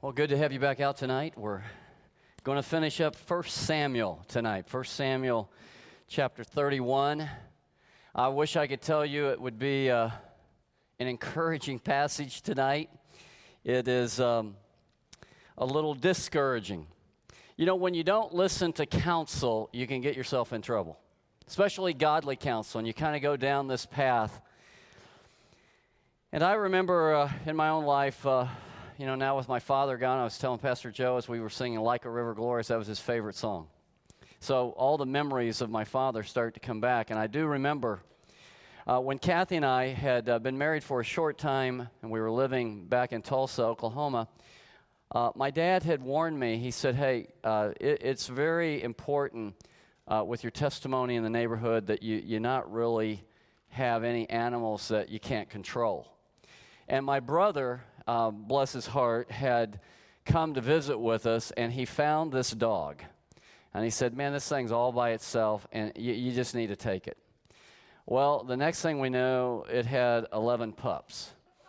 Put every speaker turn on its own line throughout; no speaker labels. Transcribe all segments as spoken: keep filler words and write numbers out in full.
Well, good to have you back out tonight. We're going to finish up First Samuel tonight. First Samuel chapter thirty-one. I wish I could tell you it would be uh, an encouraging passage tonight. It is um, a little discouraging. You know, when you don't listen to counsel, you can get yourself in trouble, especially godly counsel, and you kind of go down this path. And I remember uh, in my own life, uh, you know, now with my father gone, I was telling Pastor Joe as we were singing Like a River Glorious, that was his favorite song. So all the memories of my father start to come back. And I do remember uh, when Kathy and I had uh, been married for a short time and we were living back in Tulsa, Oklahoma, uh, my dad had warned me. He said, hey, uh, it, it's very important uh, with your testimony in the neighborhood that you, you not really have any animals that you can't control. And my brother, uh, bless his heart, had come to visit with us, and he found this dog. And he said, man, this thing's all by itself, and you, you just need to take it. Well, the next thing we knew, it had eleven pups.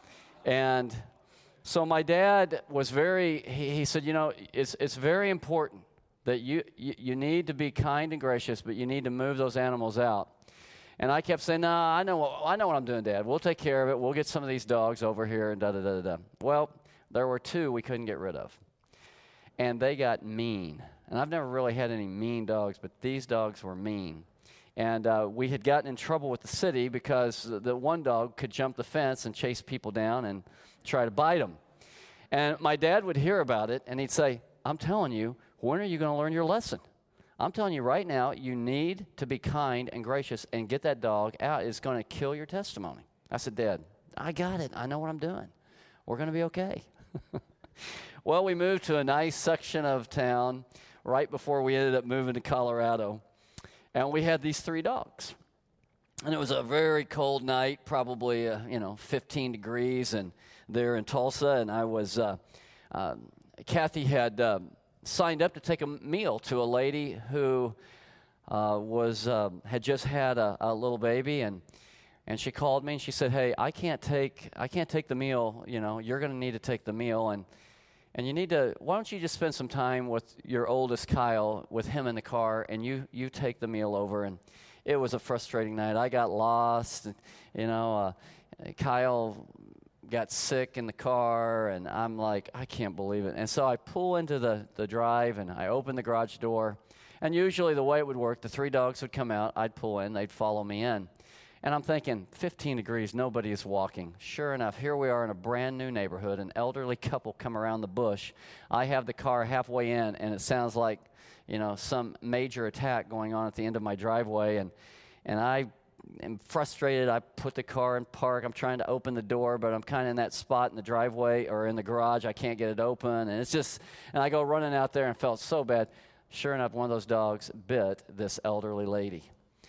And so my dad was very, he, he said, you know, it's it's very important that you, you, you need to be kind and gracious, but you need to move those animals out. And I kept saying, no, nah, I know what, I know what I'm doing, Dad. We'll take care of it. We'll get some of these dogs over here and da-da-da-da-da. Well, there were two we couldn't get rid of. And they got mean. And I've never really had any mean dogs, but these dogs were mean. And uh, we had gotten in trouble with the city because the one dog could jump the fence and chase people down and try to bite them. And my dad would hear about it, and he'd say, I'm telling you, when are you going to learn your lesson? I'm telling you right now, you need to be kind and gracious and get that dog out. It's going to kill your testimony. I said, Dad, I got it. I know what I'm doing. We're going to be okay. Well, we moved to a nice section of town right before we ended up moving to Colorado. And we had these three dogs. And it was a very cold night, probably, uh, you know, fifteen degrees and there in Tulsa. And I was, uh, uh, Kathy had... Uh, signed up to take a meal to a lady who uh, was uh, had just had a, a little baby, and and she called me and she said, "Hey, I can't take I can't take the meal. You know, you're going to need to take the meal, and and you need to. Why don't you just spend some time with your oldest Kyle, with him in the car, and you you take the meal over." And it was a frustrating night. I got lost. You know, uh, Kyle got sick in the car, and I'm like, I can't believe it. And so I pull into the, the drive, and I open the garage door. And usually the way it would work, the three dogs would come out, I'd pull in, they'd follow me in. And I'm thinking, fifteen degrees, nobody is walking. Sure enough, here we are in a brand new neighborhood. An elderly couple come around the bush. I have the car halfway in, and it sounds like, you know, some major attack going on at the end of my driveway. And, and I... I'm frustrated. I put the car in park. I'm trying to open the door, but I'm kind of in that spot in the driveway or in the garage. I can't get it open, and it's just, and I go running out there and felt so bad. Sure enough, one of those dogs bit this elderly lady.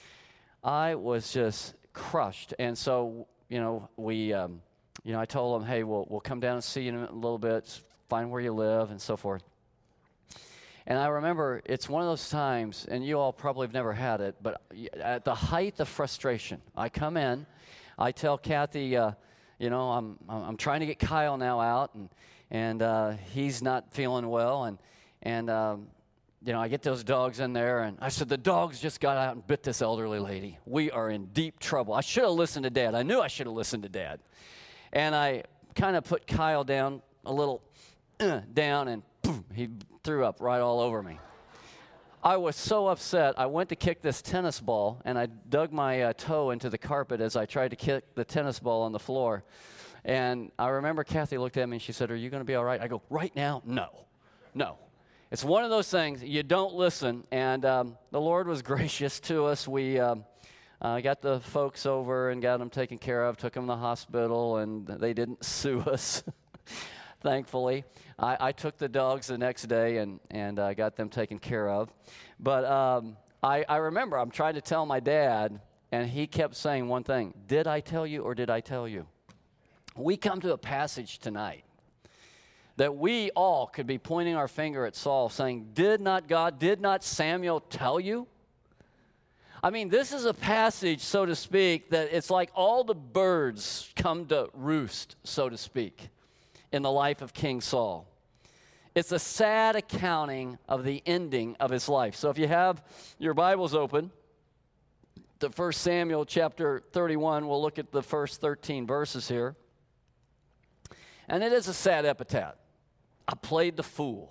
I was just crushed, and so, you know, we, um, you know, I told them, hey, we'll, we'll come down and see you in a little bit, find where you live, and so forth. And I remember it's one of those times, and you all probably have never had it, but at the height of frustration, I come in, I tell Kathy, uh, you know, I'm I'm trying to get Kyle now out, and and uh, he's not feeling well, and and um, you know, I get those dogs in there, and I said, the dogs just got out and bit this elderly lady. We are in deep trouble. I should have listened to Dad. I knew I should have listened to Dad. And I kind of put Kyle down a little uh, down, and boom, he threw up right all over me. I was so upset. I went to kick this tennis ball, and I dug my uh, toe into the carpet as I tried to kick the tennis ball on the floor. And I remember Kathy looked at me, and she said, are you going to be all right? I go, right now? No. No. It's one of those things, you don't listen. And um, the Lord was gracious to us. We um, uh, got the folks over and got them taken care of, took them to the hospital, and they didn't sue us. Thankfully. I, I took the dogs the next day and, and uh, got them taken care of. But um, I, I remember I'm trying to tell my dad, and he kept saying one thing, did I tell you or did I tell you? We come to a passage tonight that we all could be pointing our finger at Saul saying, did not God, did not Samuel tell you? I mean, this is a passage, so to speak, that it's like all the birds come to roost, so to speak, in the life of King Saul. It's a sad accounting of the ending of his life. So if you have your Bibles open to First Samuel chapter thirty-one, we'll look at the first thirteen verses here. And it is a sad epitaph. I played the fool.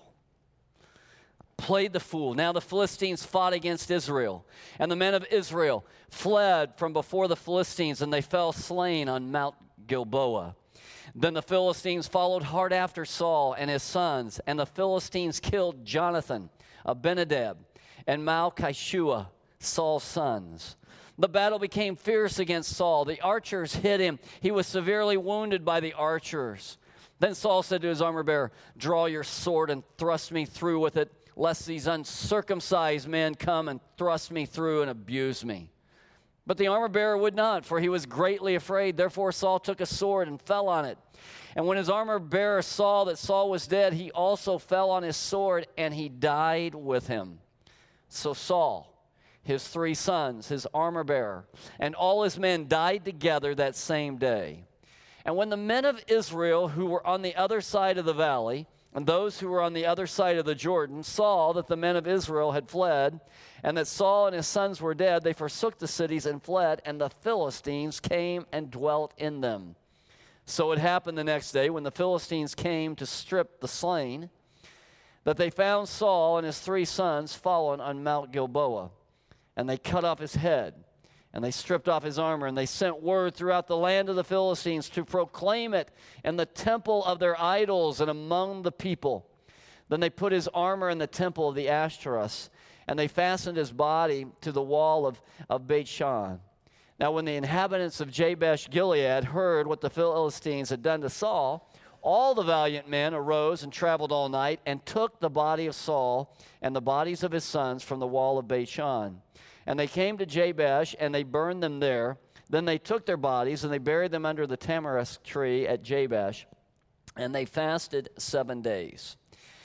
Played the fool. Now the Philistines fought against Israel, and the men of Israel fled from before the Philistines, and they fell slain on Mount Gilboa. Then the Philistines followed hard after Saul and his sons, and the Philistines killed Jonathan, Abinadab, and Malchishua, Saul's sons. The battle became fierce against Saul. The archers hit him. He was severely wounded by the archers. Then Saul said to his armor bearer, "Draw your sword and thrust me through with it, lest these uncircumcised men come and thrust me through and abuse me." But the armor-bearer would not, for he was greatly afraid. Therefore Saul took a sword and fell on it. And when his armor-bearer saw that Saul was dead, he also fell on his sword, and he died with him. So Saul, his three sons, his armor-bearer, and all his men died together that same day. And when the men of Israel who were on the other side of the valley, and those who were on the other side of the Jordan, saw that the men of Israel had fled, and that Saul and his sons were dead, they forsook the cities and fled, and the Philistines came and dwelt in them. So it happened the next day, when the Philistines came to strip the slain, that they found Saul and his three sons fallen on Mount Gilboa. And they cut off his head, and they stripped off his armor, and they sent word throughout the land of the Philistines to proclaim it in the temple of their idols and among the people. Then they put his armor in the temple of the Ashtoreths, and they fastened his body to the wall of, of Beth-shan. Now when the inhabitants of Jabesh Gilead heard what the Philistines had done to Saul, all the valiant men arose and traveled all night and took the body of Saul and the bodies of his sons from the wall of Beth-shan. And they came to Jabesh, and they burned them there. Then they took their bodies, and they buried them under the tamarisk tree at Jabesh, and they fasted seven days.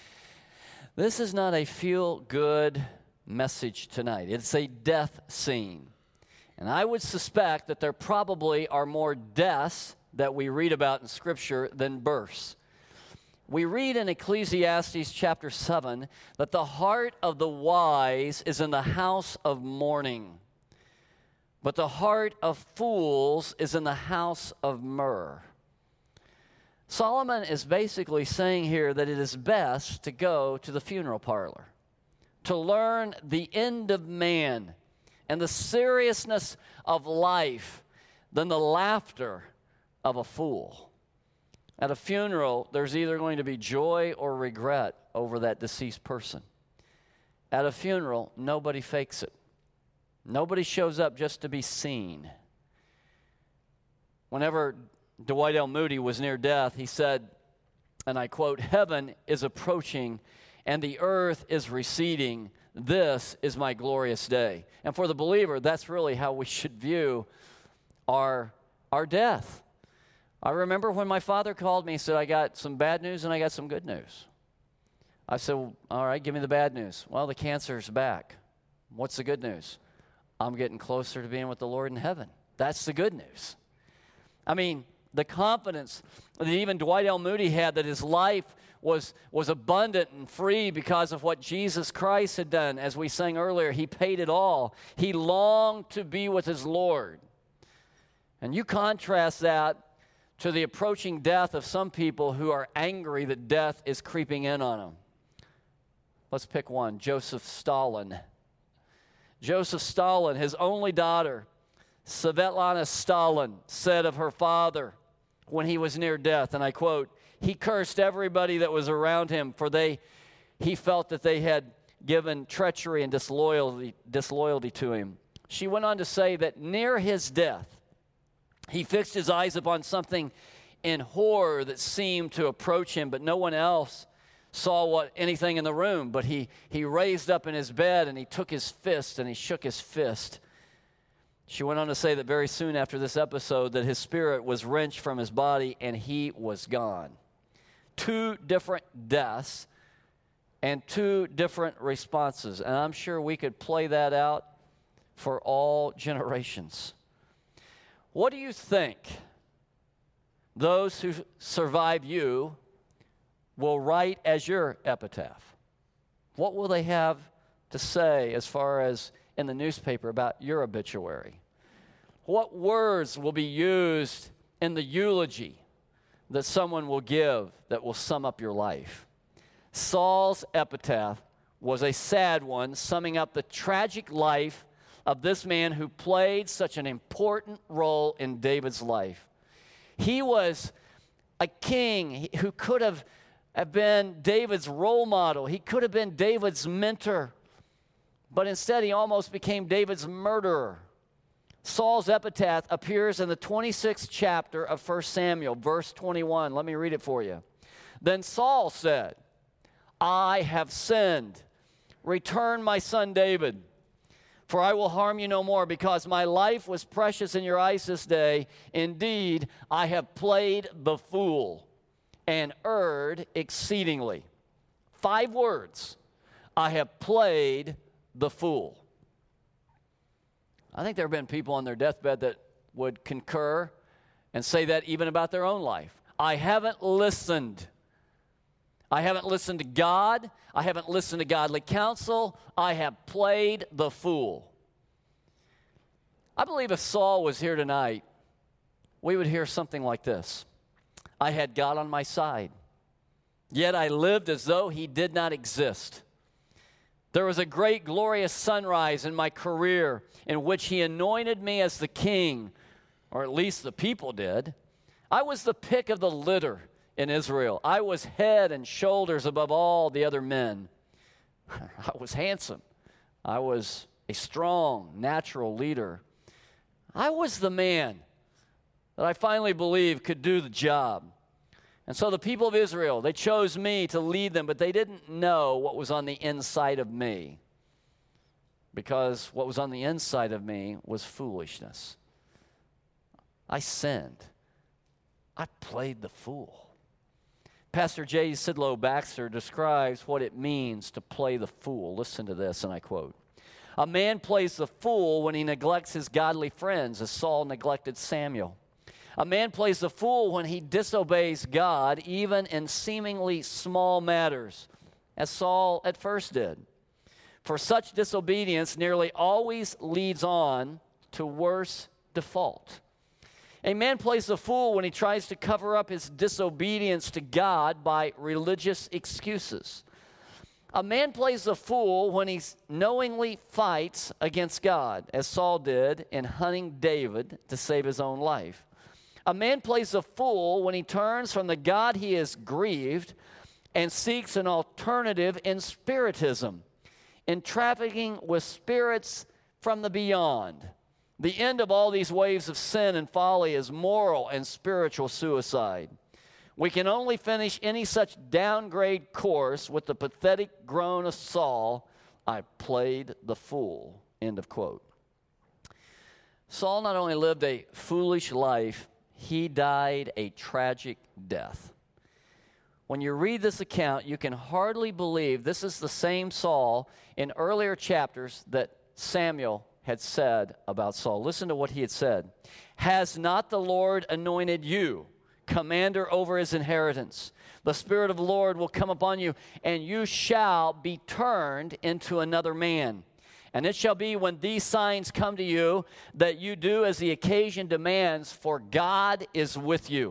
This is not a feel-good message tonight. It's a death scene. And I would suspect that there probably are more deaths that we read about in Scripture than births. We read in Ecclesiastes chapter seven that the heart of the wise is in the house of mourning, but the heart of fools is in the house of myrrh. Solomon is basically saying here that it is best to go to the funeral parlor, to learn the end of man and the seriousness of life than the laughter of a fool. At a funeral, there's either going to be joy or regret over that deceased person. At a funeral, nobody fakes it. Nobody shows up just to be seen. Whenever Dwight L. Moody was near death, he said, and I quote, "Heaven is approaching and the earth is receding. This is my glorious day." And for the believer, that's really how we should view our, our death. I remember when my father called me and said, "I got some bad news and I got some good news." I said, "Well, all right, give me the bad news." "Well, the cancer's back." "What's the good news?" "I'm getting closer to being with the Lord in heaven." That's the good news. I mean, the confidence that even Dwight L. Moody had that his life was, was abundant and free because of what Jesus Christ had done. As we sang earlier, he paid it all. He longed to be with his Lord. And you contrast that to the approaching death of some people who are angry that death is creeping in on them. Let's pick one, Joseph Stalin. Joseph Stalin, his only daughter, Svetlana Stalin, said of her father when he was near death, and I quote, "He cursed everybody that was around him, for they, he felt that they had given treachery and disloyalty, disloyalty to him." She went on to say that near his death, he fixed his eyes upon something in horror that seemed to approach him, but no one else saw what anything in the room. But he, he raised up in his bed, and he took his fist, and he shook his fist. She went on to say that very soon after this episode that his spirit was wrenched from his body, and he was gone. Two different deaths and two different responses. And I'm sure we could play that out for all generations. What do you think those who survive you will write as your epitaph? What will they have to say as far as in the newspaper about your obituary? What words will be used in the eulogy that someone will give that will sum up your life? Saul's epitaph was a sad one, summing up the tragic life of this man who played such an important role in David's life. He was a king who could have, have been David's role model. He could have been David's mentor, but instead he almost became David's murderer. Saul's epitaph appears in the twenty-sixth chapter of First Samuel, verse twenty-one. Let me read it for you. Then Saul said, I have sinned. Return my son David, for I will harm you no more, because my life was precious in your eyes this day. Indeed, I have played the fool and erred exceedingly. Five words. I have played the fool. I think there have been people on their deathbed that would concur and say that even about their own life. I haven't listened. I haven't listened to God. I haven't listened to godly counsel. I have played the fool. I believe if Saul was here tonight, we would hear something like this. I had God on my side, yet I lived as though he did not exist. There was a great glorious sunrise in my career in which he anointed me as the king, or at least the people did. I was the pick of the litter in Israel. I was head and shoulders above all the other men. I was handsome. I was a strong, natural leader. I was the man that I finally believed could do the job. And so the people of Israel, they chose me to lead them, but they didn't know what was on the inside of me, because what was on the inside of me was foolishness. I sinned. I played the fool. Pastor J. Sidlow Baxter describes what it means to play the fool. Listen to this, and I quote, a man plays the fool when he neglects his godly friends, as Saul neglected Samuel. A man plays the fool when he disobeys God, even in seemingly small matters, as Saul at first did. For such disobedience nearly always leads on to worse default. A man plays the fool when he tries to cover up his disobedience to God by religious excuses. A man plays the fool when he knowingly fights against God, as Saul did in hunting David to save his own life. A man plays the fool when he turns from the God he has grieved and seeks an alternative in spiritism, in trafficking with spirits from the beyond. The end of all these waves of sin and folly is moral and spiritual suicide. We can only finish any such downgrade course with the pathetic groan of Saul, I played the fool, end of quote. Saul not only lived a foolish life, he died a tragic death. When you read this account, you can hardly believe this is the same Saul in earlier chapters that Samuel had said about Saul. Listen to what he had said. Has not the Lord anointed you commander over his inheritance? The Spirit of the Lord will come upon you, and you shall be turned into another man. And it shall be when these signs come to you that you do as the occasion demands, for God is with you.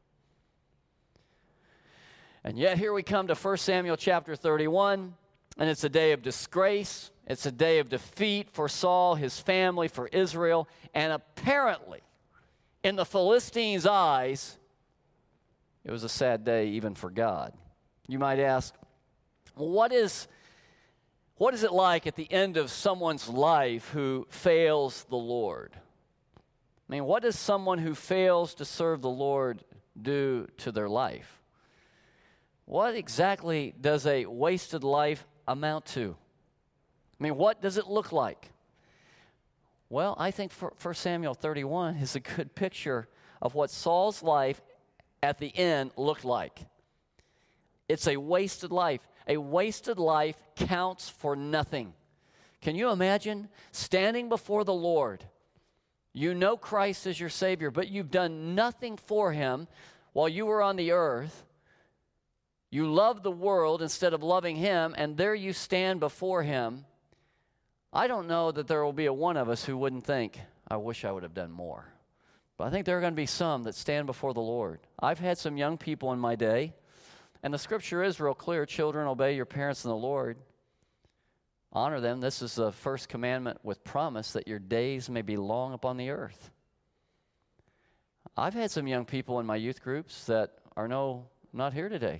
And yet here we come to First Samuel chapter thirty-one, and it's a day of disgrace. It's a day of defeat for Saul, his family, for Israel, and apparently, in the Philistines' eyes, it was a sad day even for God. You might ask, well, what is, what is it like at the end of someone's life who fails the Lord? I mean, what does someone who fails to serve the Lord do to their life? What exactly does a wasted life amount to? I mean, what does it look like? Well, I think First Samuel thirty-one is a good picture of what Saul's life at the end looked like. It's a wasted life. A wasted life counts for nothing. Can you imagine standing before the Lord? You know Christ as your Savior, but you've done nothing for Him while you were on the earth. You love the world instead of loving him, and there you stand before him. I don't know that there will be a one of us who wouldn't think, I wish I would have done more. But I think there are going to be some that stand before the Lord. I've had some young people in my day, and the scripture is real clear. Children, obey your parents in the Lord. Honor them. This is the first commandment with promise that your days may be long upon the earth. I've had some young people in my youth groups that are no, not here today.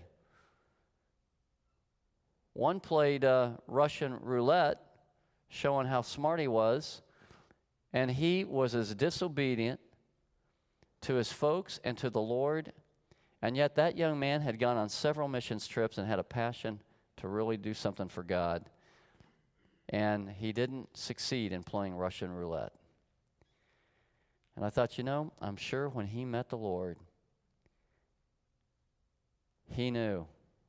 One played uh, Russian roulette, showing how smart he was, and he was as disobedient to his folks and to the Lord, and yet that young man had gone on several missions trips and had a passion to really do something for God, and he didn't succeed in playing Russian roulette. And I thought, you know, I'm sure when he met the Lord, he knew,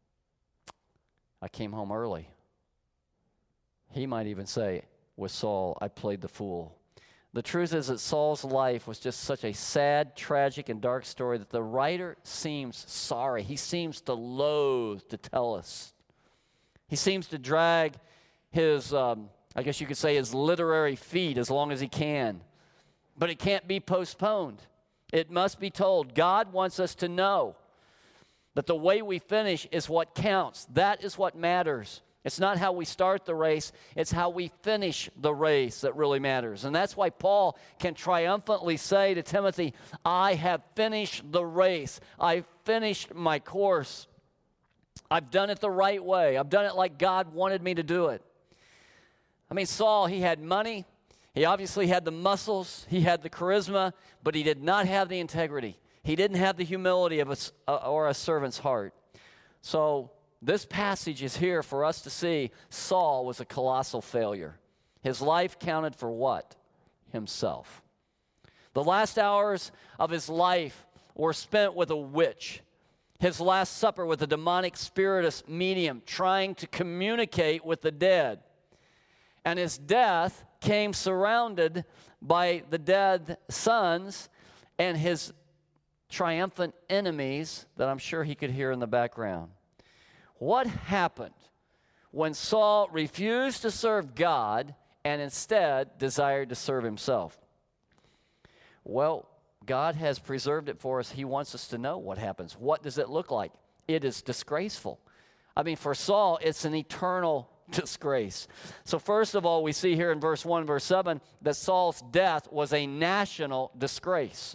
I came home early. He might even say, with Saul, I played the fool. The truth is that Saul's life was just such a sad, tragic, and dark story that the writer seems sorry. He seems to loathe to tell us. He seems to drag his, um, I guess you could say, his literary feet as long as he can. But it can't be postponed. It must be told. God wants us to know that the way we finish is what counts. That is what matters. It's not how we start the race, it's how we finish the race that really matters. And that's why Paul can triumphantly say to Timothy, I have finished the race. I've finished my course. I've done it the right way. I've done it like God wanted me to do it. I mean, Saul, he had money. He obviously had the muscles. He had the charisma, but he did not have the integrity. He didn't have the humility of a, or a servant's heart. So this passage is here for us to see Saul was a colossal failure. His life counted for what? Himself. The last hours of his life were spent with a witch. His last supper with a demonic spiritist medium trying to communicate with the dead. And his death came surrounded by the dead sons and his triumphant enemies that I'm sure he could hear in the background. What happened when Saul refused to serve God and instead desired to serve himself? Well, God has preserved it for us. He wants us to know what happens. What does it look like? It is disgraceful. I mean, for Saul, it's an eternal disgrace. So first of all, we see here in verse one, verse seven, that Saul's death was a national disgrace.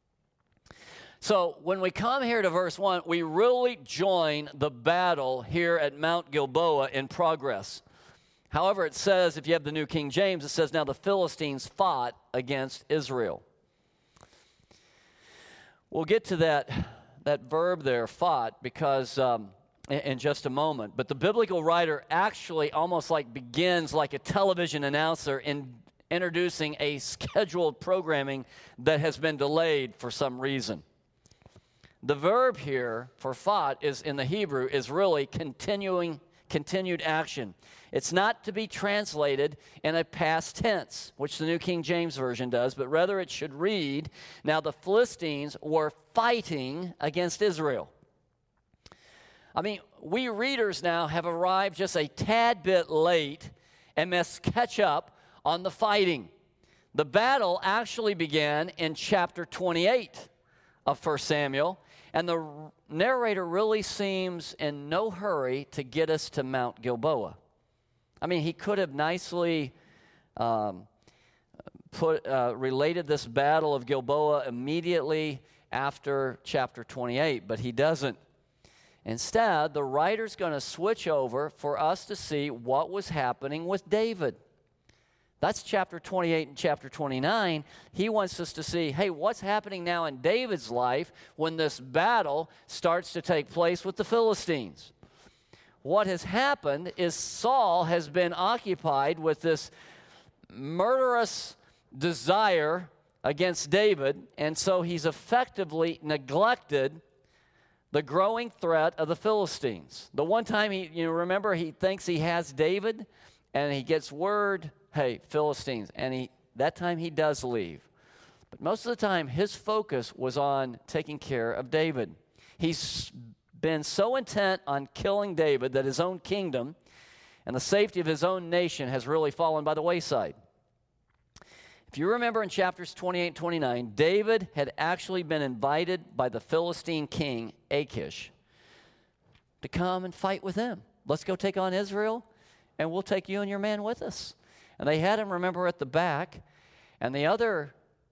So when we come here to verse one, we really join the battle here at Mount Gilboa in progress. However, it says, if you have the New King James, it says, now the Philistines fought against Israel. We'll get to that, that verb there, fought, because um, in, in just a moment. But the biblical writer actually almost like begins like a television announcer in introducing a scheduled programming that has been delayed for some reason. The verb here for fought is in the Hebrew is really continuing, continued action. It's not to be translated in a past tense, which the New King James Version does, but rather it should read, now the Philistines were fighting against Israel. I mean, we readers now have arrived just a tad bit late and must catch up on the fighting. The battle actually began in chapter twenty-eight of First Samuel, and the narrator really seems in no hurry to get us to Mount Gilboa. I mean, he could have nicely um, put uh, related this battle of Gilboa immediately after chapter twenty-eight, but he doesn't. Instead, the writer's going to switch over for us to see what was happening with David. That's chapter twenty-eight and chapter twenty-nine. He wants us to see, hey, what's happening now in David's life when this battle starts to take place with the Philistines? What has happened is Saul has been occupied with this murderous desire against David, and so he's effectively neglected the growing threat of the Philistines. The one time, he, you know, remember, he thinks he has David, and he gets word, hey, Philistines, and he that time he does leave. But most of the time, his focus was on taking care of David. He's been so intent on killing David that his own kingdom and the safety of his own nation has really fallen by the wayside. If you remember in chapters twenty-eight and twenty-nine, David had actually been invited by the Philistine king, Achish, to come and fight with him. Let's go take on Israel, and we'll take you and your man with us. And they had him, remember, at the back, and the other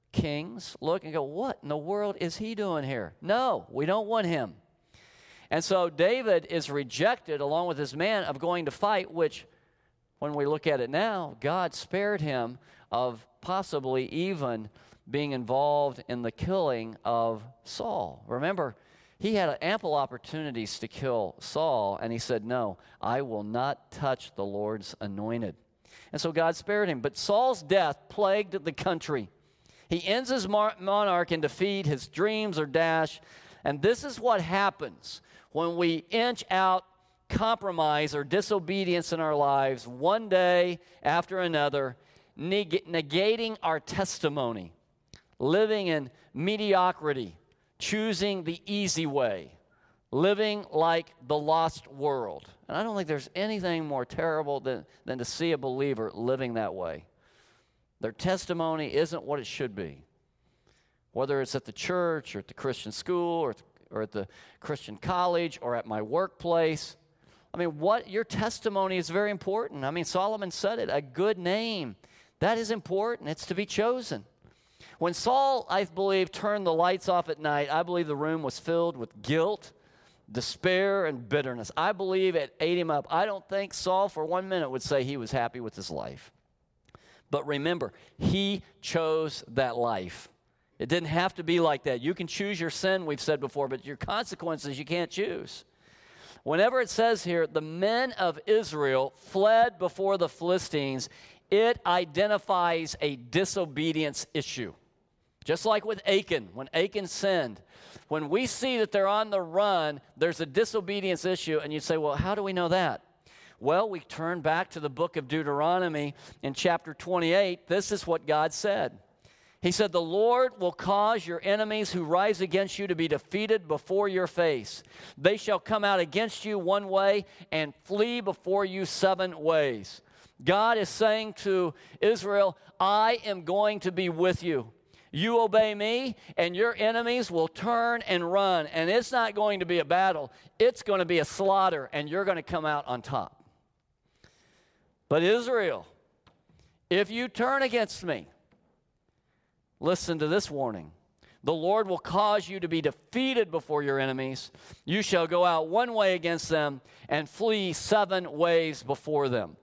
kings look and go, what in the world is he doing here? No, we don't want him. And so David is rejected along with his man of going to fight, which, when we look at it now, God spared him of possibly even being involved in the killing of Saul. Remember, he had ample opportunities to kill Saul, and he said, no, I will not touch the Lord's anointed. And so God spared him. But Saul's death plagued the country. He ends his mar- monarch in defeat. His dreams are dashed. And this is what happens when we inch out compromise or disobedience in our lives one day after another, neg- negating our testimony, living in mediocrity, choosing the easy way, living like the lost world. And I don't think there's anything more terrible than, than to see a believer living that way. Their testimony isn't what it should be. Whether it's at the church or at the Christian school or, or at the Christian college or at my workplace. I mean, what your testimony is very important. I mean, Solomon said it, a good name. That is important. It's to be chosen. When Saul, I believe, turned the lights off at night, I believe the room was filled with guilt, despair, and bitterness. I believe it ate him up. I don't think Saul for one minute would say he was happy with his life. But remember, he chose that life. It didn't have to be like that. You can choose your sin, we've said before, but your consequences you can't choose. Whenever it says here, the men of Israel fled before the Philistines, it identifies a disobedience issue. Just like with Achan, when Achan sinned. When we see that they're on the run, there's a disobedience issue, and you say, well, how do we know that? Well, we turn back to the book of Deuteronomy in chapter twenty-eight. This is what God said. He said, the Lord will cause your enemies who rise against you to be defeated before your face. They shall come out against you one way and flee before you seven ways. God is saying to Israel, I am going to be with you. You obey me, and your enemies will turn and run. And it's not going to be a battle. It's going to be a slaughter, and you're going to come out on top. But Israel, if you turn against me, listen to this warning. The Lord will cause you to be defeated before your enemies. You shall go out one way against them and flee seven ways before them.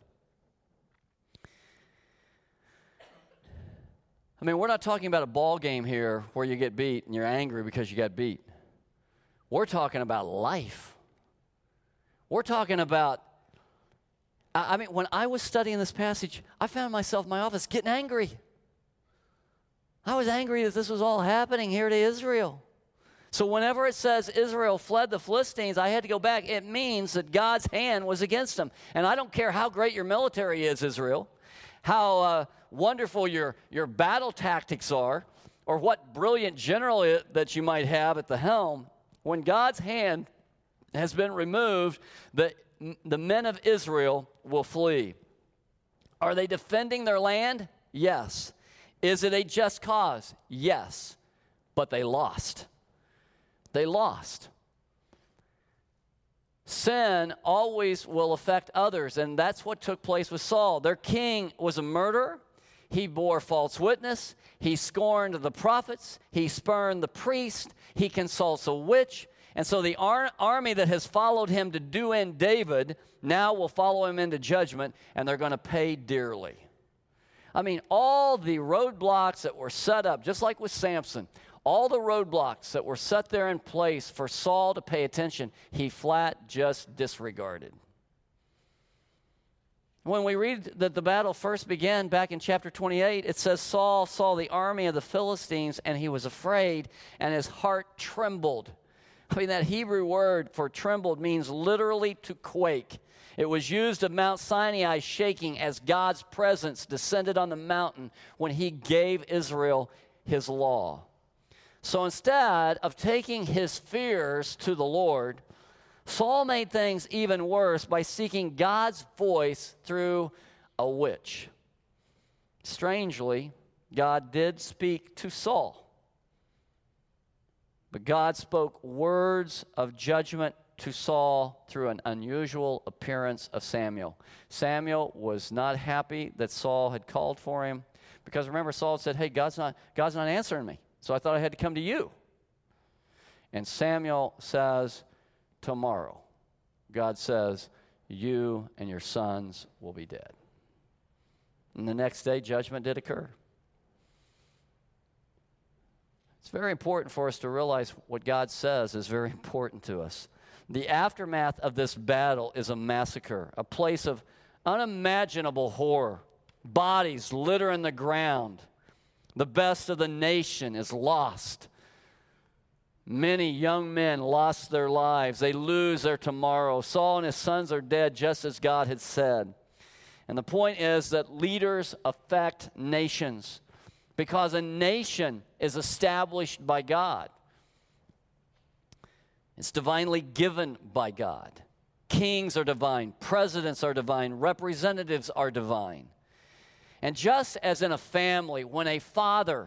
I mean, we're not talking about a ball game here where you get beat and you're angry because you got beat. We're talking about life. We're talking about, I mean, when I was studying this passage, I found myself in my office getting angry. I was angry that this was all happening here to Israel. So whenever it says Israel fled the Philistines, I had to go back. It means that God's hand was against them. And I don't care how great your military is, Israel, how uh, wonderful your, your battle tactics are, or what brilliant general it, that you might have at the helm. When God's hand has been removed, the, the men of Israel will flee. Are they defending their land? Yes. Is it a just cause? Yes. But they lost. They lost. Sin always will affect others, and that's what took place with Saul. Their king was a murderer. He bore false witness. He scorned the prophets. He spurned the priest. He consults a witch. And so the ar- army that has followed him to do in David now will follow him into judgment, and they're going to pay dearly. I mean, all the roadblocks that were set up, just like with Samson, all the roadblocks that were set there in place for Saul to pay attention, he flat just disregarded. When we read that the battle first began back in chapter twenty-eight, it says Saul saw the army of the Philistines and he was afraid and his heart trembled. I mean, that Hebrew word for trembled means literally to quake. It was used of Mount Sinai shaking as God's presence descended on the mountain when he gave Israel his law. So instead of taking his fears to the Lord, Saul made things even worse by seeking God's voice through a witch. Strangely, God did speak to Saul, but God spoke words of judgment to Saul through an unusual appearance of Samuel. Samuel was not happy that Saul had called for him, because remember, Saul said, hey, God's not, God's not answering me, so I thought I had to come to you. And Samuel says, tomorrow, God says, you and your sons will be dead. And the next day, judgment did occur. It's very important for us to realize what God says is very important to us. The aftermath of this battle is a massacre, a place of unimaginable horror. Bodies littering the ground. The best of the nation is lost. Many young men lost their lives. They lose their tomorrow. Saul and his sons are dead, just as God had said. And the point is that leaders affect nations, because a nation is established by God. It's divinely given by God. Kings are divine. Presidents are divine. Representatives are divine. And just as in a family, when a father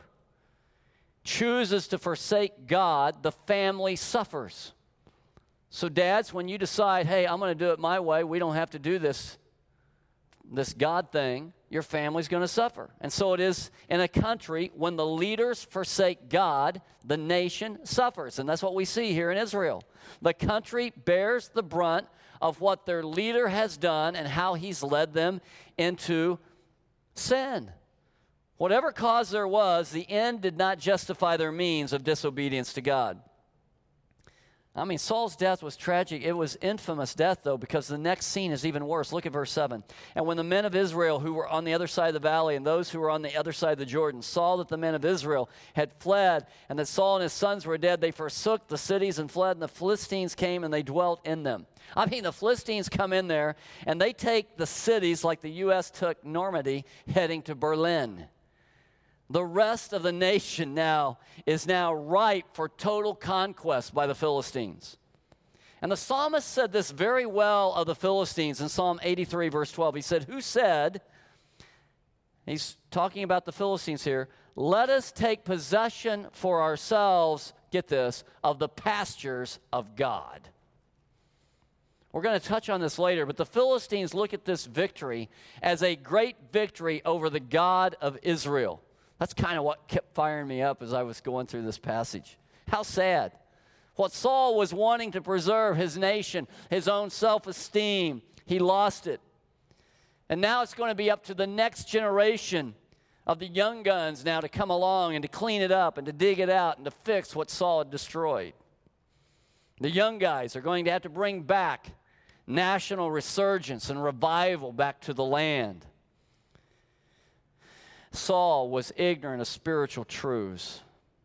chooses to forsake God, the family suffers. So dads, when you decide, hey, I'm going to do it my way, we don't have to do this, this God thing, your family's going to suffer. And so it is in a country, when the leaders forsake God, the nation suffers. And that's what we see here in Israel. The country bears the brunt of what their leader has done and how he's led them into sin. Whatever cause there was, the end did not justify their means of disobedience to God. I mean, Saul's death was tragic. It was infamous death, though, because the next scene is even worse. Look at verse seven. And when the men of Israel who were on the other side of the valley and those who were on the other side of the Jordan saw that the men of Israel had fled and that Saul and his sons were dead, they forsook the cities and fled, and the Philistines came and they dwelt in them. I mean, the Philistines come in there and they take the cities like the U S took Normandy, heading to Berlin. The rest of the nation now is now ripe for total conquest by the Philistines. And the psalmist said this very well of the Philistines in Psalm eighty-three, verse twelve. He said, who said, he's talking about the Philistines here, let us take possession for ourselves, get this, of the pastures of God. We're going to touch on this later, but the Philistines look at this victory as a great victory over the God of Israel. That's kind of what kept firing me up as I was going through this passage. How sad. What Saul was wanting to preserve, his nation, his own self-esteem, he lost it. And now it's going to be up to the next generation of the young guns now to come along and to clean it up and to dig it out and to fix what Saul had destroyed. The young guys are going to have to bring back national resurgence and revival back to the land. Saul was ignorant of spiritual truths.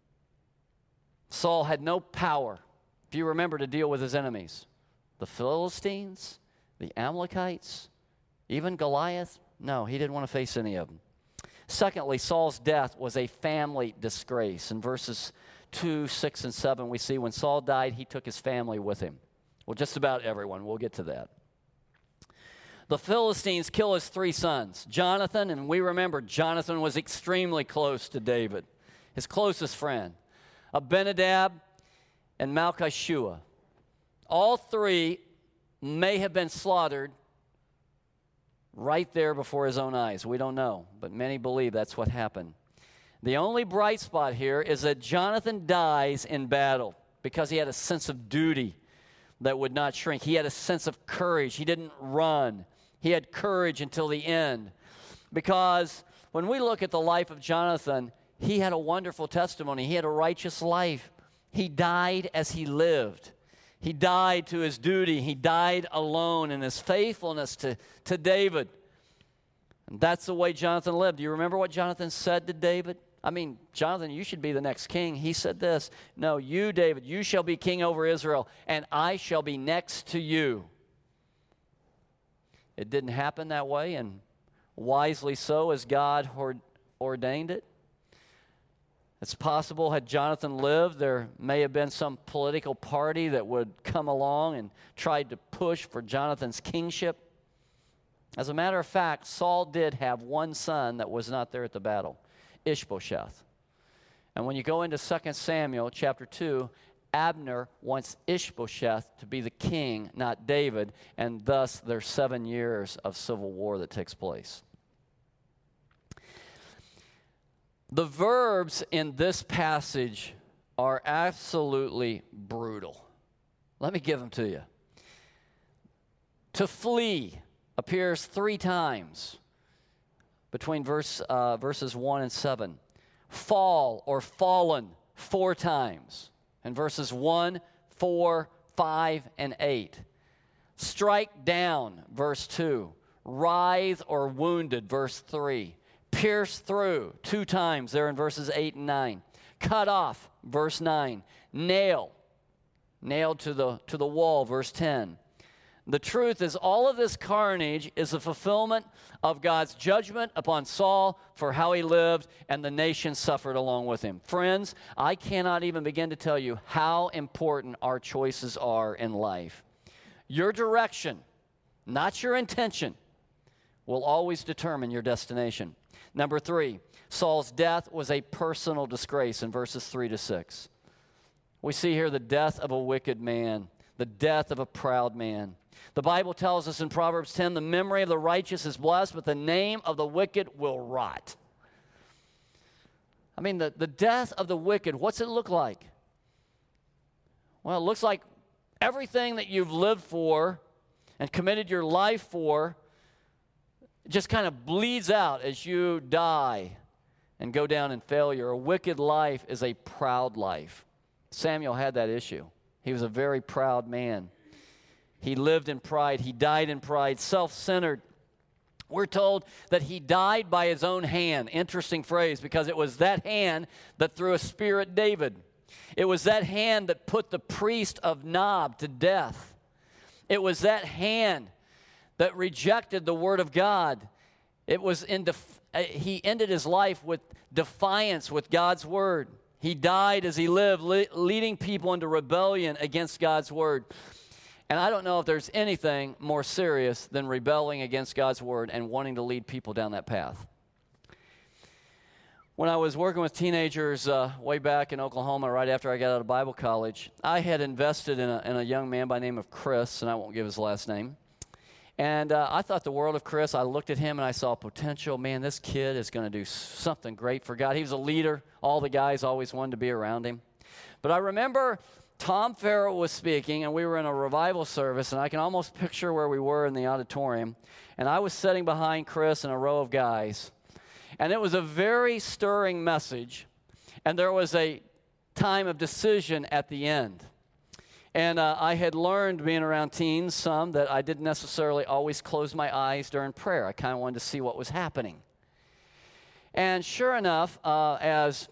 Saul had no power, if you remember, to deal with his enemies. The Philistines, the Amalekites, even Goliath. No, he didn't want to face any of them. Secondly, Saul's death was a family disgrace. In verses two, six, and seven, we see when Saul died, he took his family with him. Well, just about everyone. We'll get to that. The Philistines kill his three sons, Jonathan, and we remember Jonathan was extremely close to David, his closest friend, Abinadab and Malchishua. All three may have been slaughtered right there before his own eyes. We don't know, but many believe that's what happened. The only bright spot here is that Jonathan dies in battle because he had a sense of duty that would not shrink. He had a sense of courage. He didn't run. He had courage until the end. Because when we look at the life of Jonathan, he had a wonderful testimony. He had a righteous life. He died as he lived. He died to his duty. He died alone in his faithfulness to, to David. And that's the way Jonathan lived. Do you remember what Jonathan said to David? I mean, Jonathan, you should be the next king. He said this, no, you, David, you shall be king over Israel, and I shall be next to you. It didn't happen that way, and wisely so, as God ordained it. It's possible had Jonathan lived, there may have been some political party that would come along and tried to push for Jonathan's kingship. As a matter of fact, Saul did have one son that was not there at the battle, Ishbosheth. And when you go into Second Samuel chapter two, Abner wants Ishbosheth to be the king, not David, and thus there's seven years of civil war that takes place. The verbs in this passage are absolutely brutal. Let me give them to you. To flee appears three times between verse, uh, verses one and seven. Fall or fallen four times in verses one, four, five, and eight. Strike down, verse two. Writhe or wounded, verse three. Pierce through, two times there in verses eight and nine. Cut off, verse nine. Nail, nailed to the, to the wall, verse ten. The truth is, all of this carnage is a fulfillment of God's judgment upon Saul for how he lived, and the nation suffered along with him. Friends, I cannot even begin to tell you how important our choices are in life. Your direction, not your intention, will always determine your destination. Number three, Saul's death was a personal disgrace in verses three to six. We see here the death of a wicked man, the death of a proud man. The Bible tells us in Proverbs ten, the memory of the righteous is blessed, but the name of the wicked will rot. I mean, the, the death of the wicked, what's it look like? Well, it looks like everything that you've lived for and committed your life for just kind of bleeds out as you die and go down in failure. A wicked life is a proud life. Samuel had that issue. He was a very proud man. He lived in pride. He died in pride, self-centered. We're told that he died by his own hand. Interesting phrase, because it was that hand that threw a spear at David. It was that hand that put the priest of Nob to death. It was that hand that rejected the word of God. It was in def- he ended his life with defiance with God's word. He died as he lived, le- leading people into rebellion against God's word. And I don't know if there's anything more serious than rebelling against God's word and wanting to lead people down that path. When I was working with teenagers uh, way back in Oklahoma, right after I got out of Bible college, I had invested in a, in a young man by the name of Chris, and I won't give his last name. And uh, I thought the world of Chris. I looked at him and I saw potential. Man, this kid is going to do something great for God. He was a leader. All the guys always wanted to be around him. But I remember Tom Farrell was speaking, and we were in a revival service, and I can almost picture where we were in the auditorium. And I was sitting behind Chris and a row of guys. And it was a very stirring message, and there was a time of decision at the end. And uh, I had learned, being around teens, some, that I didn't necessarily always close my eyes during prayer. I kind of wanted to see what was happening. And sure enough, uh, as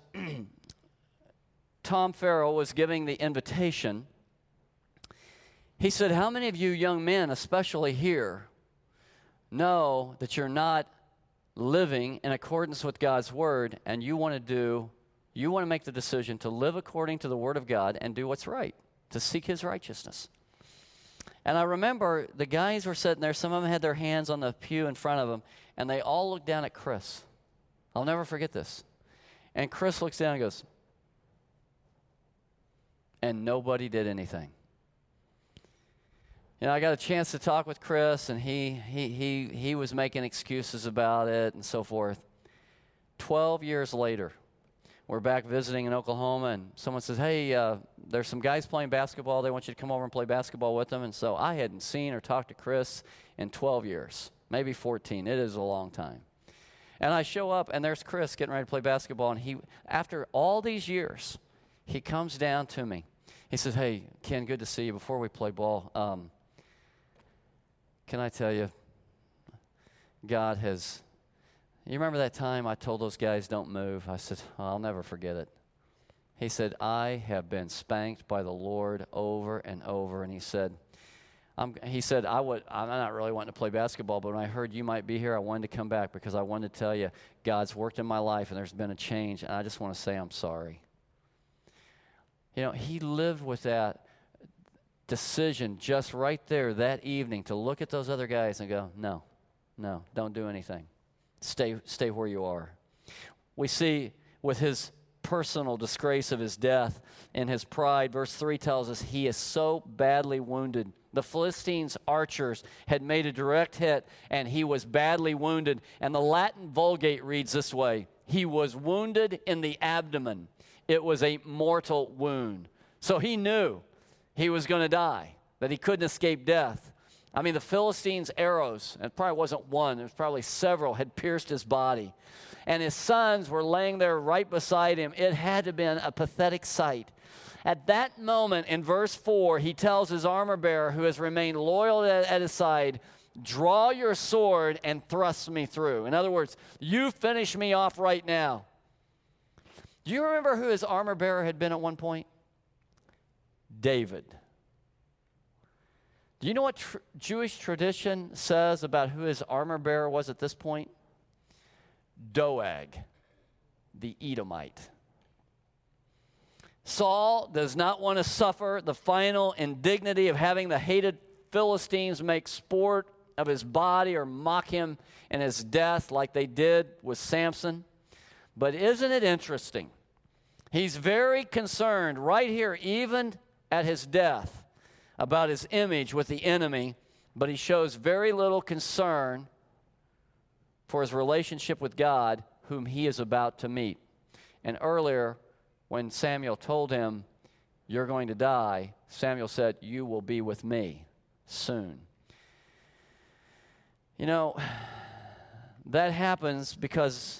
Tom Farrell was giving the invitation, he said, how many of you young men, especially here, know that you're not living in accordance with God's word, and you want to do, you want to make the decision to live according to the word of God and do what's right, to seek his righteousness? And I remember the guys were sitting there, some of them had their hands on the pew in front of them, and they all looked down at Chris. I'll never forget this. And Chris looks down and goes, and nobody did anything. You know, I got a chance to talk with Chris, and he he he he was making excuses about it and so forth. Twelve years later, we're back visiting in Oklahoma, and someone says, hey, uh, there's some guys playing basketball. They want you to come over and play basketball with them. And so I hadn't seen or talked to Chris in twelve years, maybe fourteen. It is a long time. And I show up, and there's Chris getting ready to play basketball. And he, after all these years, he comes down to me. He says, hey, Ken, good to see you. Before we play ball, um, can I tell you, God has, you remember that time I told those guys don't move? I said, oh, I'll never forget it. He said, I have been spanked by the Lord over and over. And he said, I'm, he said, I would, I'm not really wanting to play basketball, but when I heard you might be here, I wanted to come back because I wanted to tell you God's worked in my life and there's been a change, and I just want to say I'm sorry. You know, he lived with that decision just right there that evening to look at those other guys and go, no, no, don't do anything. Stay, stay where you are. We see with his personal disgrace of his death and his pride, verse three tells us he is so badly wounded. The Philistines' archers had made a direct hit, and he was badly wounded. And the Latin Vulgate reads this way: he was wounded in the abdomen. It was a mortal wound. So he knew he was going to die, that he couldn't escape death. I mean, the Philistines' arrows, and it probably wasn't one, it was probably several, had pierced his body. And his sons were laying there right beside him. It had to have been a pathetic sight. At that moment, in verse four, he tells his armor-bearer, who has remained loyal at, at his side, draw your sword and thrust me through. In other words, you finish me off right now. Do you remember who his armor-bearer had been at one point? David. Do you know what tr- Jewish tradition says about who his armor-bearer was at this point? Doeg, the Edomite. Saul does not want to suffer the final indignity of having the hated Philistines make sport of his body or mock him in his death like they did with Samson. But isn't it interesting? He's very concerned right here, even at his death, about his image with the enemy, but he shows very little concern for his relationship with God, whom he is about to meet. And earlier, when Samuel told him, you're going to die, Samuel said, you will be with me soon. You know, that happens because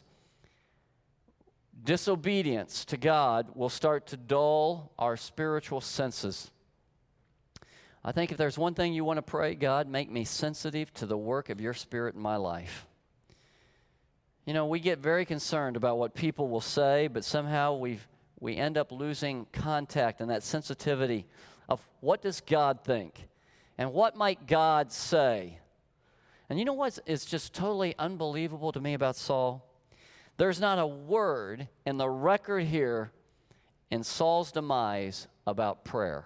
disobedience to God will start to dull our spiritual senses. I think if there's one thing you want to pray, God, make me sensitive to the work of your Spirit in my life. You know, we get very concerned about what people will say, but somehow we've we end up losing contact and that sensitivity of what does God think and what might God say. And you know what is just totally unbelievable to me about Saul? There's not a word in the record here in Saul's demise about prayer.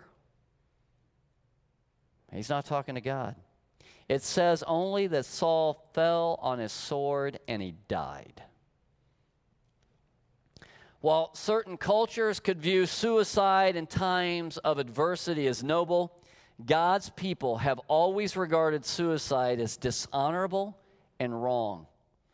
He's not talking to God. It says only that Saul fell on his sword and he died. While certain cultures could view suicide in times of adversity as noble, God's people have always regarded suicide as dishonorable and wrong.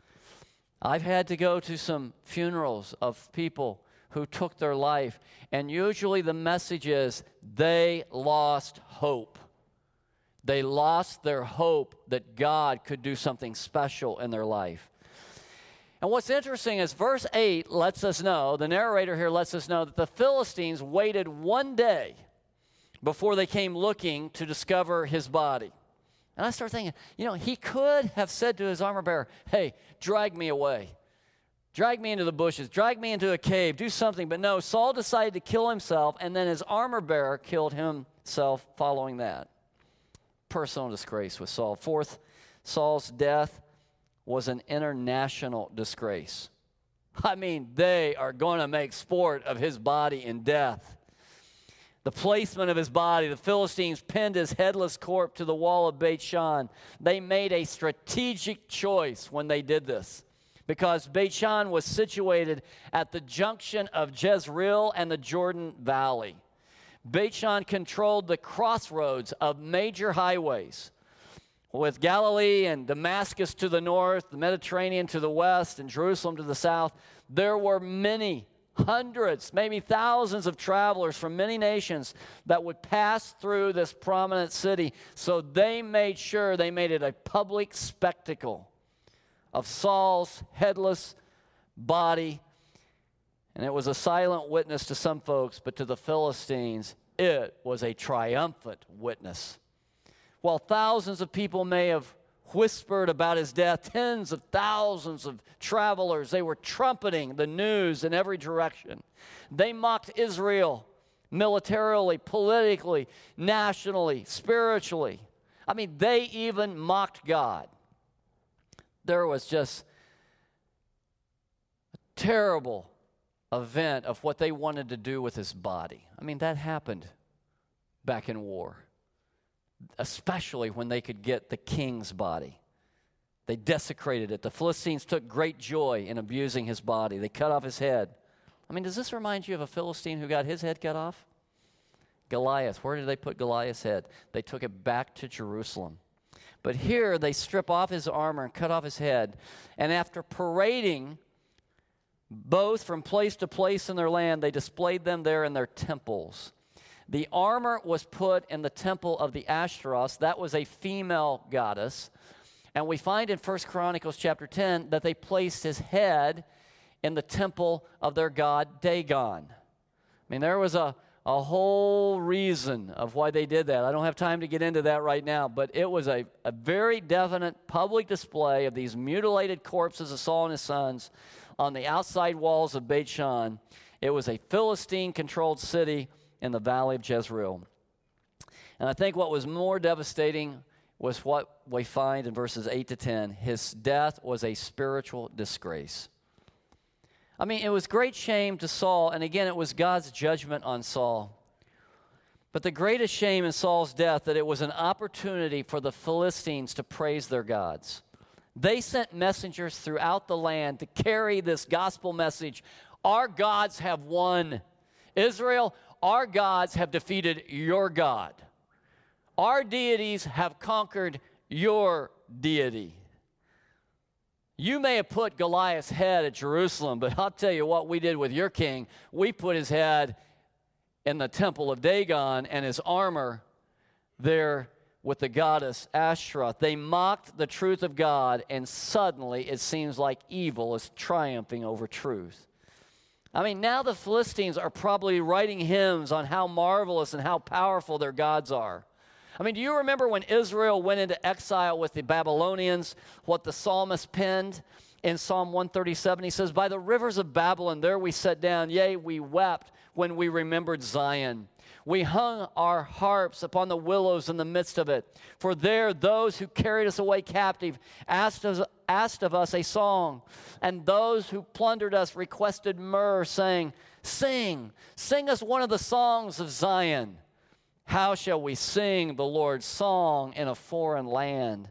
I've had to go to some funerals of people who took their life, and usually the message is they lost hope. They lost their hope that God could do something special in their life. And what's interesting is verse eight lets us know, the narrator here lets us know that the Philistines waited one day before they came looking to discover his body. And I start thinking, you know, he could have said to his armor bearer, hey, drag me away. Drag me into the bushes. Drag me into a cave. Do something. But no, Saul decided to kill himself, and then his armor bearer killed himself following that. Personal disgrace with Saul. Fourth, Saul's death was an international disgrace. I mean, they are going to make sport of his body in death. The placement of his body, the Philistines pinned his headless corpse to the wall of Beit Shan. They made a strategic choice when they did this, because Beit Shan was situated at the junction of Jezreel and the Jordan Valley. Beit Shan controlled the crossroads of major highways, with Galilee and Damascus to the north, the Mediterranean to the west, and Jerusalem to the south. There were many, hundreds, maybe thousands of travelers from many nations that would pass through this prominent city. So they made sure they made it a public spectacle of Saul's headless body. And it was a silent witness to some folks, but to the Philistines, it was a triumphant witness. While thousands of people may have whispered about his death, tens of thousands of travelers, they were trumpeting the news in every direction. They mocked Israel militarily, politically, nationally, spiritually. I mean, they even mocked God. There was just a terrible event of what they wanted to do with his body. I mean, that happened back in war, especially when they could get the king's body. They desecrated it. The Philistines took great joy in abusing his body. They cut off his head. I mean, does this remind you of a Philistine who got his head cut off? Goliath. Where did they put Goliath's head? They took it back to Jerusalem. But here they strip off his armor and cut off his head. And after parading both from place to place in their land, they displayed them there in their temples. The armor was put in the temple of the Ashtaroth. That was a female goddess. And we find in First Chronicles chapter ten that they placed his head in the temple of their god Dagon. I mean, there was a, a whole reason of why they did that. I don't have time to get into that right now, but it was a, a very definite public display of these mutilated corpses of Saul and his sons on the outside walls of Beit Shan. It was a Philistine-controlled city in the valley of Jezreel. And I think what was more devastating was what we find in verses eight to ten. His death was a spiritual disgrace. I mean, it was great shame to Saul, and again, it was God's judgment on Saul. But the greatest shame in Saul's death, that it was an opportunity for the Philistines to praise their gods. They sent messengers throughout the land to carry this gospel message. Our gods have won. Israel, our gods have defeated your God. Our deities have conquered your deity. You may have put Goliath's head at Jerusalem, but I'll tell you what we did with your king. We put his head in the temple of Dagon and his armor there with the goddess Ashtaroth. They mocked the truth of God, and suddenly it seems like evil is triumphing over truth. I mean, now the Philistines are probably writing hymns on how marvelous and how powerful their gods are. I mean, do you remember when Israel went into exile with the Babylonians, what the psalmist penned in Psalm one thirty-seven? He says, "By the rivers of Babylon, there we sat down, yea, we wept when we remembered Zion. We hung our harps upon the willows in the midst of it. For there those who carried us away captive asked, us, asked of us a song, and those who plundered us requested myrrh, saying, Sing, sing us one of the songs of Zion. How shall we sing the Lord's song in a foreign land?"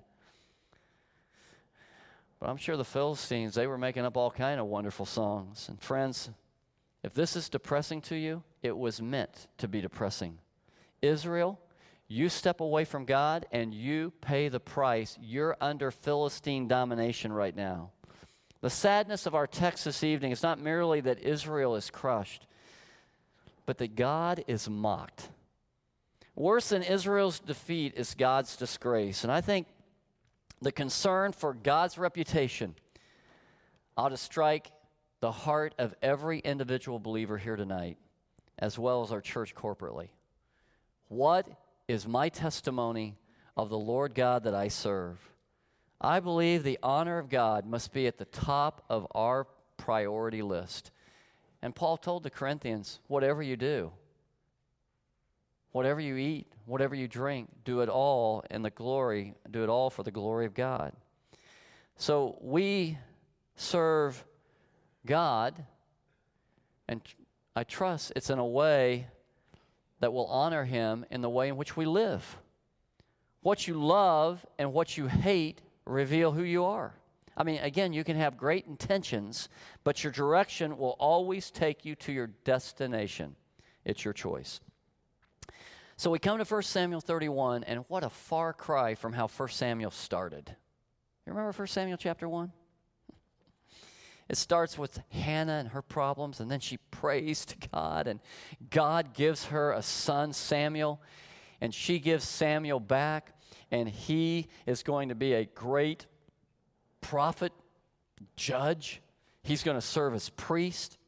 But I'm sure the Philistines, they were making up all kind of wonderful songs. And friends, if this is depressing to you, it was meant to be depressing. Israel, you step away from God and you pay the price. You're under Philistine domination right now. The sadness of our text this evening is not merely that Israel is crushed, but that God is mocked. Worse than Israel's defeat is God's disgrace. And I think the concern for God's reputation ought to strike the heart of every individual believer here tonight, as well as our church corporately. What is my testimony of the Lord God that I serve? I believe the honor of God must be at the top of our priority list. And Paul told the Corinthians, whatever you do, whatever you eat, whatever you drink, do it all in the glory, do it all for the glory of God. So we serve God, and I trust it's in a way that will honor Him in the way in which we live. What you love and what you hate reveal who you are. I mean, again, you can have great intentions, but your direction will always take you to your destination. It's your choice. So we come to First Samuel thirty-one, and what a far cry from how First Samuel started. You remember First Samuel chapter one? It starts with Hannah and her problems, and then she prays to God, and God gives her a son, Samuel, and she gives Samuel back, and he is going to be a great prophet, judge. He's going to serve as priest.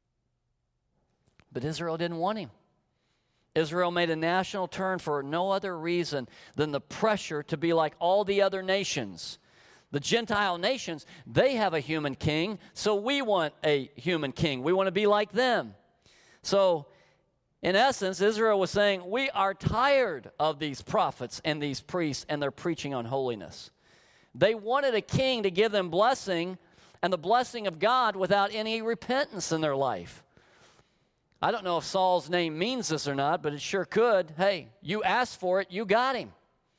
But Israel didn't want him. Israel made a national turn for no other reason than the pressure to be like all the other nations. The Gentile nations, they have a human king, so we want a human king. We want to be like them. So In essence, Israel was saying, we are tired of these prophets and these priests and their preaching on holiness. They wanted a king to give them blessing and the blessing of God without any repentance in their life. I don't know if Saul's name means this or not, but it sure could. Hey, you asked for it, you got him.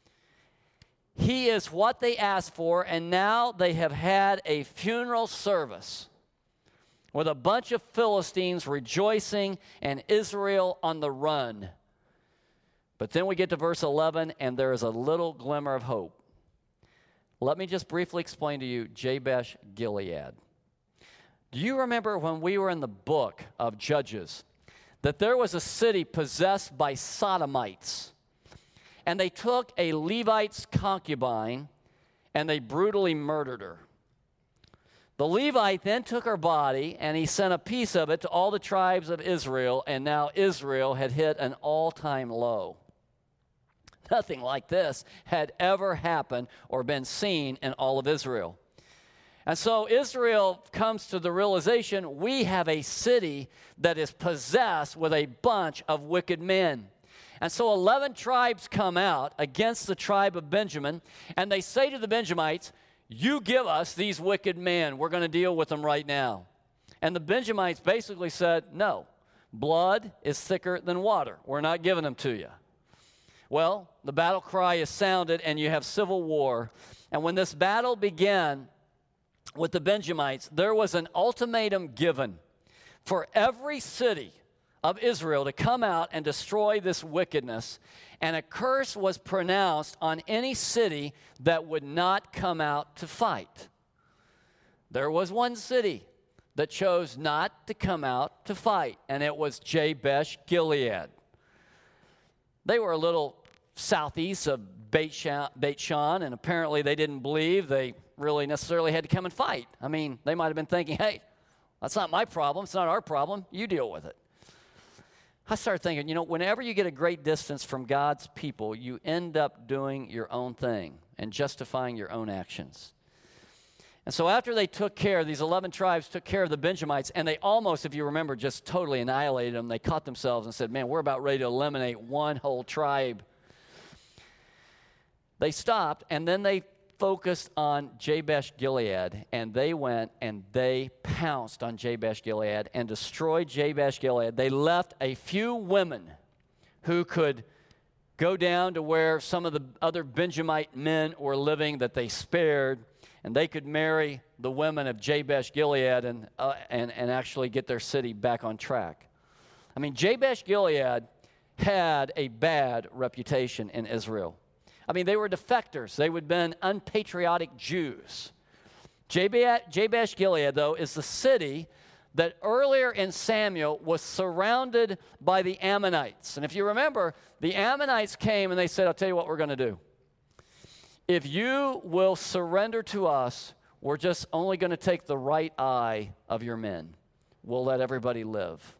He is what they asked for, and now they have had a funeral service with a bunch of Philistines rejoicing and Israel on the run. But then we get to verse eleven, and there is a little glimmer of hope. Let me just briefly explain to you Jabesh Gilead. Do you remember when we were in the book of Judges that there was a city possessed by sodomites? And they took a Levite's concubine and they brutally murdered her. The Levite then took her body and he sent a piece of it to all the tribes of Israel, and now Israel had hit an all-time low. Nothing like this had ever happened or been seen in all of Israel. And so Israel comes to the realization, we have a city that is possessed with a bunch of wicked men. And so eleven tribes come out against the tribe of Benjamin, and they say to the Benjamites, you give us these wicked men. We're going to deal with them right now. And the Benjamites basically said, no, blood is thicker than water. We're not giving them to you. Well, the battle cry is sounded, and you have civil war. And when this battle began with the Benjamites, there was an ultimatum given for every city of Israel to come out and destroy this wickedness, and a curse was pronounced on any city that would not come out to fight. There was one city that chose not to come out to fight, and it was Jabesh Gilead. They were a little southeast of Beit Shan, and apparently they didn't believe they really necessarily had to come and fight. I mean, they might have been thinking, hey, that's not my problem, it's not our problem, you deal with it. I started thinking, you know, whenever you get a great distance from God's people, you end up doing your own thing and justifying your own actions. And so after they took care, these eleven tribes took care of the Benjamites, and they almost, if you remember, just totally annihilated them. They caught themselves and said, man, we're about ready to eliminate one whole tribe. They stopped, and then they focused on Jabesh Gilead, and they went and they pounced on Jabesh Gilead and destroyed Jabesh Gilead. They left a few women who could go down to where some of the other Benjamite men were living that they spared, and they could marry the women of Jabesh Gilead and, uh, and, and actually get their city back on track. I mean, Jabesh Gilead had a bad reputation in Israel. I mean, they were defectors. They would have been unpatriotic Jews. Jabesh Gilead, though, is the city that earlier in Samuel was surrounded by the Ammonites. And if you remember, the Ammonites came and they said, I'll tell you what we're going to do. If you will surrender to us, we're just only going to take the right eye of your men. We'll let everybody live.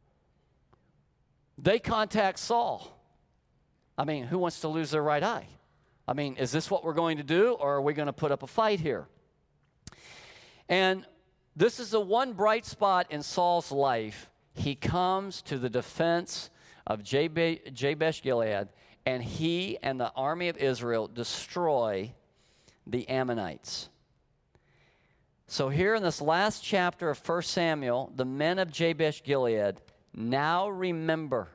They contact Saul. I mean, who wants to lose their right eye? I mean, is this what we're going to do, or are we going to put up a fight here? And this is the one bright spot in Saul's life. He comes to the defense of Jabesh Gilead, and he and the army of Israel destroy the Ammonites. So here in this last chapter of First Samuel, the men of Jabesh Gilead now remember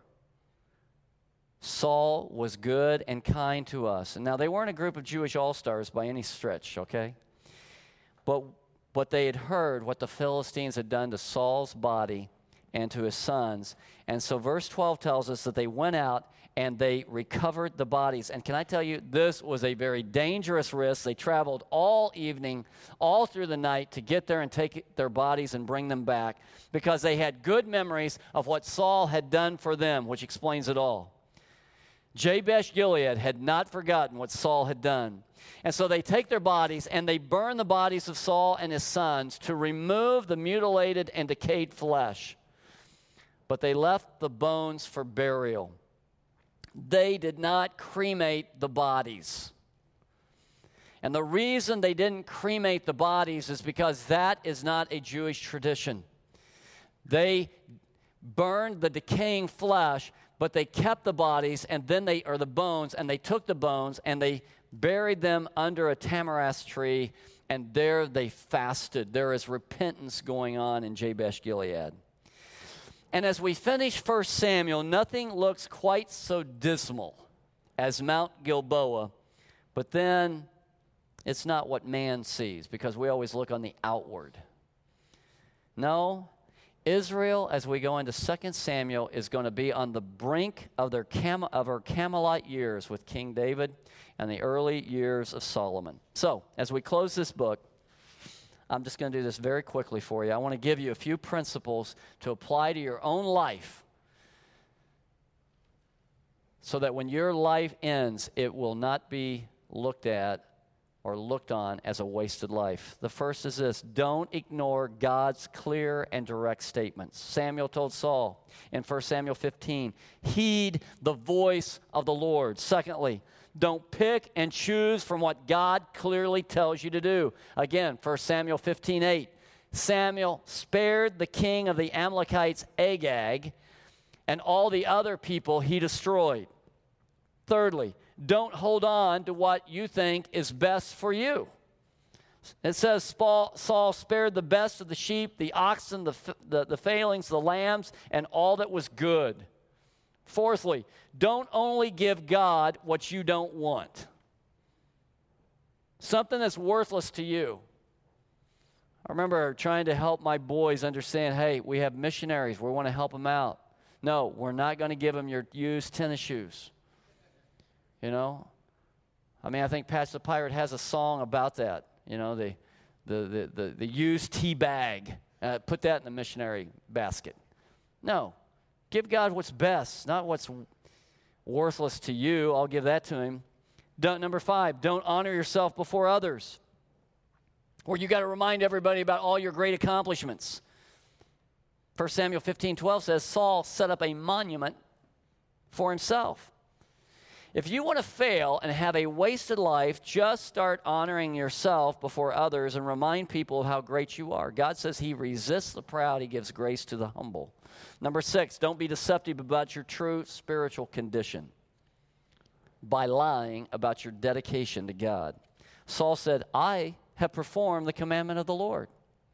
Saul was good and kind to us. And now they weren't a group of Jewish all-stars by any stretch, okay? But but they had heard what the Philistines had done to Saul's body and to his sons. And so verse twelve tells us that they went out and they recovered the bodies. And can I tell you, this was a very dangerous risk. They traveled all evening, all through the night to get there and take their bodies and bring them back because they had good memories of what Saul had done for them, which explains it all. Jabesh Gilead had not forgotten what Saul had done. And so they take their bodies and they burn the bodies of Saul and his sons to remove the mutilated and decayed flesh. But they left the bones for burial. They did not cremate the bodies. And the reason they didn't cremate the bodies is because that is not a Jewish tradition. They burned the decaying flesh, but they kept the bodies and then they, or the bones, and they took the bones and they buried them under a tamarisk tree, and there they fasted. There is repentance going on in Jabesh Gilead. And as we finish First Samuel, nothing looks quite so dismal as Mount Gilboa, but then it's not what man sees, because we always look on the outward. No, Israel, as we go into Second Samuel, is going to be on the brink of their Cam- of her Camelite years with King David and the early years of Solomon. So, as we close this book, I'm just going to do this very quickly for you. I want to give you a few principles to apply to your own life so that when your life ends, it will not be looked at or looked on as a wasted life. The first is this: don't ignore God's clear and direct statements. Samuel told Saul in First Samuel fifteen, heed the voice of the Lord. Secondly, don't pick and choose from what God clearly tells you to do. Again, First Samuel fifteen eight, Samuel spared the king of the Amalekites, Agag, and all the other people he destroyed. Thirdly, don't hold on to what you think is best for you. It says Saul spared the best of the sheep, the oxen, the, the, the failings, the lambs, and all that was good. Fourthly, don't only give God what you don't want. Something that's worthless to you. I remember trying to help my boys understand, hey, we have missionaries. We want to help them out. No, we're not going to give them your used tennis shoes. You know? I mean, I think Pastor Pirate has a song about that. You know, the, the, the, the, the used tea bag. Uh, put that in the missionary basket. No. Give God what's best, not what's worthless to you. I'll give that to him. Don't, number five, don't honor yourself before others, where you got to remind everybody about all your great accomplishments. First Samuel fifteen twelve says, Saul set up a monument for himself. If you want to fail and have a wasted life, just start honoring yourself before others and remind people of how great you are. God says he resists the proud, he gives grace to the humble. Number six, don't be deceptive about your true spiritual condition by lying about your dedication to God. Saul said, I have performed the commandment of the Lord.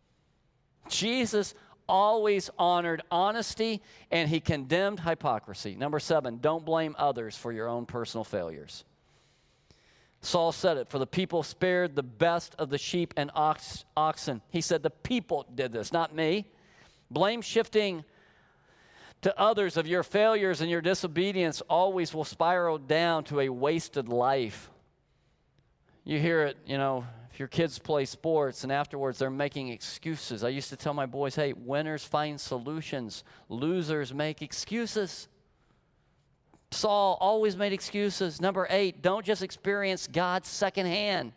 Jesus always honored honesty, and he condemned hypocrisy. Number seven, don't blame others for your own personal failures. Saul said it, for the people spared the best of the sheep and ox, oxen. He said, the people did this, not me. Blame shifting to others of your failures and your disobedience always will spiral down to a wasted life. You hear it, you know, if your kids play sports and afterwards they're making excuses. I used to tell my boys, hey, winners find solutions. Losers make excuses. Saul always made excuses. Number eight, don't just experience God secondhand.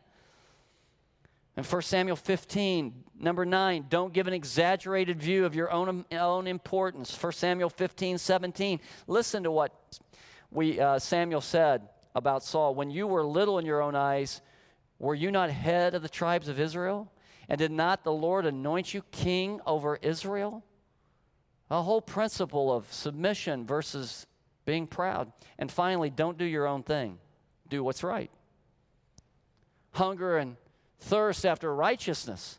In First Samuel fifteen, number nine, don't give an exaggerated view of your own, own importance. First Samuel fifteen seventeen, listen to what we uh, Samuel said about Saul. When you were little in your own eyes, were you not head of the tribes of Israel? And did not the Lord anoint you king over Israel? A whole principle of submission versus being proud. And finally, don't do your own thing. Do what's right. Hunger and thirst after righteousness.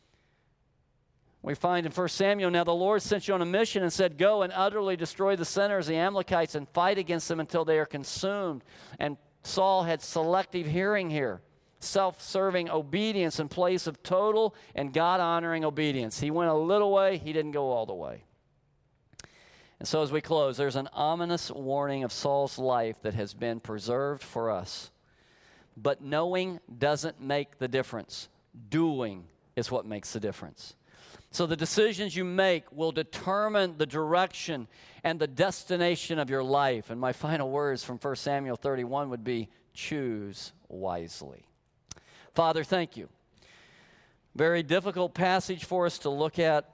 We find in First Samuel, now the Lord sent you on a mission and said, go and utterly destroy the sinners, the Amalekites, and fight against them until they are consumed. And Saul had selective hearing here. Self-serving obedience in place of total and God-honoring obedience. He went a little way, he didn't go all the way. And so as we close, there's an ominous warning of Saul's life that has been preserved for us. But knowing doesn't make the difference. Doing is what makes the difference. So the decisions you make will determine the direction and the destination of your life. And my final words from First Samuel thirty-one would be, choose wisely. Father, thank you. Very difficult passage for us to look at.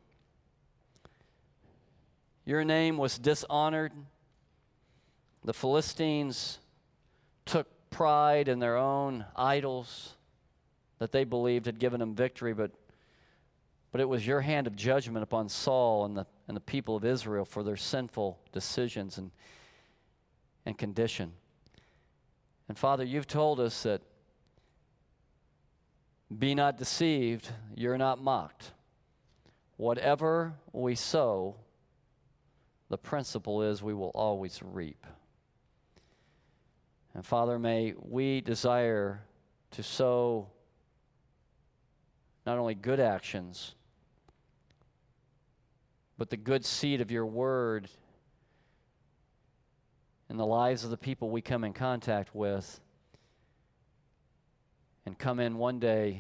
Your name was dishonored. The Philistines took pride in their own idols that they believed had given them victory, but, but it was your hand of judgment upon Saul and the and the people of Israel for their sinful decisions and, and condition. And Father, you've told us that be not deceived, you're not mocked. Whatever we sow, the principle is we will always reap. And Father, may we desire to sow not only good actions, but the good seed of your word in the lives of the people we come in contact with, and come in one day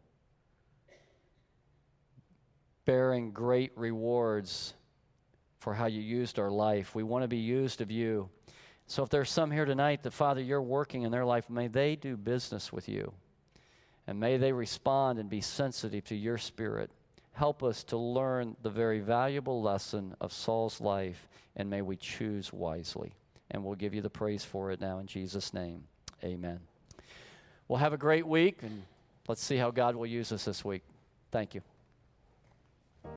bearing great rewards for how you used our life. We want to be used of you. So if there's some here tonight that, Father, you're working in their life, may they do business with you. And may they respond and be sensitive to your Spirit. Help us to learn the very valuable lesson of Saul's life, and may we choose wisely. And we'll give you the praise for it now in Jesus' name. Amen. Well, have a great week, and let's see how God will use us this week. Thank you.